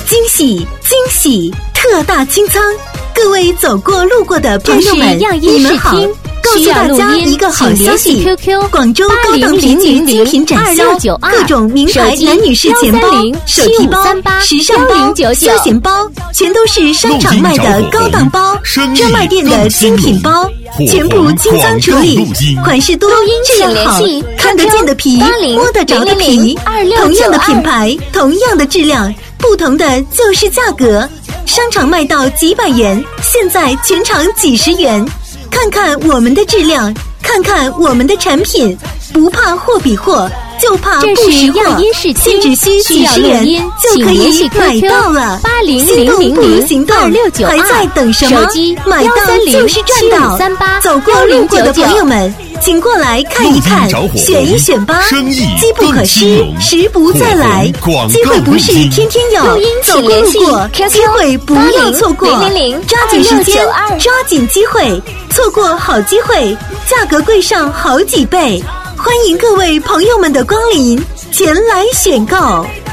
惊喜惊喜，特大清仓！各位走过路过的朋友们，你们好！告诉大家一个好消息，广州高档皮具精品展销，各种名牌男女士钱包、手提包、时尚包、休闲包，全都是商场卖的高档包，专卖店的精品包，全部清仓处理，款式多，质量好，看得见的皮，摸得着的皮，同样的品牌，同样的质量，不同的就是价格。商场卖到几百元，现在全场几十元。看看我们的质量，看看我们的产品，不怕货比货，就怕不识货。现只需几十元就可以买到了，心动不如行动，还在等什么？买到就是赚到！走过路过的朋友们，请过来看一看，选一选吧。机不可失，时不再来。机会不是天天有，走过路过，机会不要错过。抓紧时间，抓紧机会，错过好机会，价格贵上好几倍。欢迎各位朋友们的光临，前来选购。